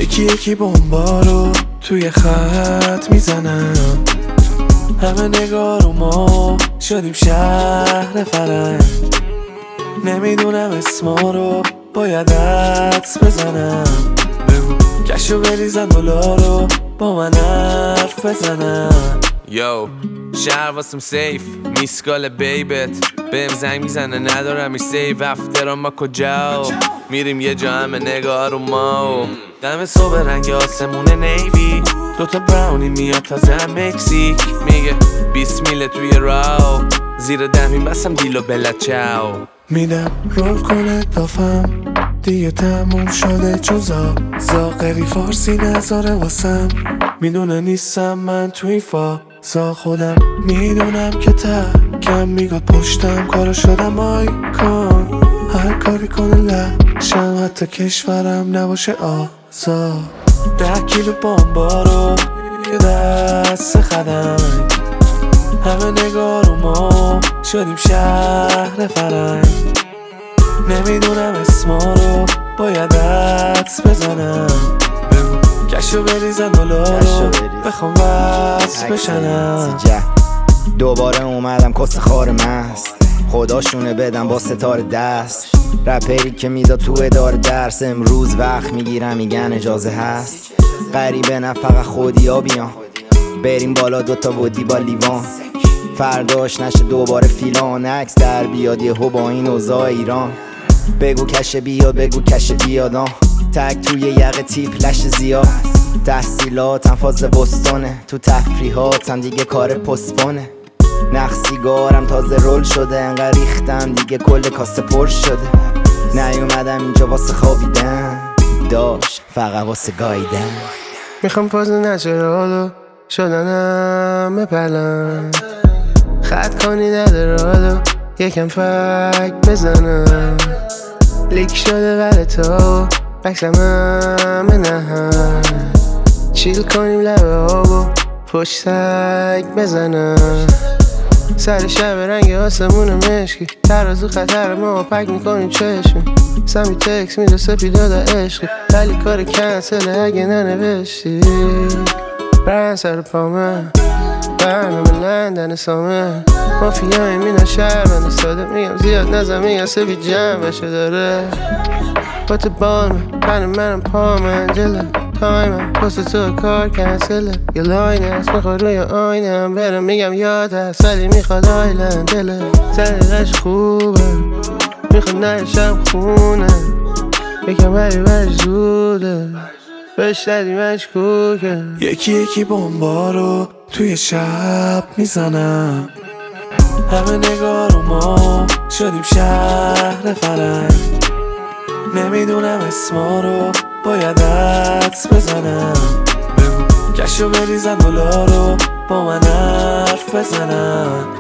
یکی یکی بمبا رو توی خط میزنم، همه نگاه رو ما شدیم شهر فرنگ. نمیدونم اسما رو باید حدس بزنم، بگو کشو بریزن دلارو با من حرف بزنم. یو شهر واسم سیف، میسکال بیبت بهم زنگ میزنه ندارمش سیف. افترام ما کجا میریم یه جا همه نگاه رو ما، دم صبح رنگ آسمون نیوی، دوتا براونی میاد تازه هم مکزیک. میگه 20 میله توی راو، زیر دمین بسم دیلو بلا چاو. میدم رول کنه دافم دیگه تموم شده، چون زاغری فارسی نذاره واسم. میدونه نیستم من تو این فازا، خودم میدونم که کم میگاد پشتم کارو شدم آیکون. هر کاری کنه لشم حتی کشورم نباشه آزاد. 10 کیلو بامبا رو یه دست خدنگ، همه نگاه رو ما شدیم شهر فرنگ. نمیدونم اسما رو باید حدس بزنم، بگو کشو بریزن دلارو بخوام وصل بشنم. دوباره اومدم کس خار مست، خداشونه بدم با ستاره دست. رپری که میداد تو اداره درس، امروز وقت میگیرم میگن اجازه هست. غریبه نه فقط خودیا بیان، بریم بالا دوتا ودی با لیوان. فرداش نشه دوباره فیلان، عکس در بیاد یهو با این اوضاع ایران. بگو کشه بیاد بگو کشه بیادان، تک توی یقه تیپ لش زیاد. تحصیلاتم فاز بستانه، تو تفریحاتم دیگه کار پسپانه. نخ سیگارم تازه رول شده، انقدر ریختم دیگه کل کاسه پر شده. نیومدم اینجا واسه خوابیدن، داشت فقط واسه گاییدن. میخوام پاز نچرالو شدنم بپلم، خط کنی ندارالو یکم فک بزنم. لیک شده ولی تو بکسم همه نهم، چیل کنیم لبه آبو پشت تک بزنم. سر شب رنگ آسمون مشکی، ترازو خطر ما پک میکنیم چشمی. سمی تکس میده سپیداد عشقی، ولی کار کنسله اگه ننوشتی. برن سر پامه برنامه لندن سامه، مافیای مینا شهر بنده ساده. میگم زیاد نزم میگم سفید جمع بشه داره. با تو بالمه منم پامه انجله، تایمم پست تو کار کنسله. یه لاین هست میخواد روی آینم برم، میگم یاد هست ولی میخواد آیلند دله. طریقش خوبه میخواد نشم خونه، یکم ولی زوده بهش دادی مشکوکه. یکی یکی بمبا رو توی شب میزنم، همه نگاه رو ما شدیم شهر فرنگ. نمیدونم اسما رو باید حدس بزنم، بگو کشو بریزن دلارو با من حرف بزنم.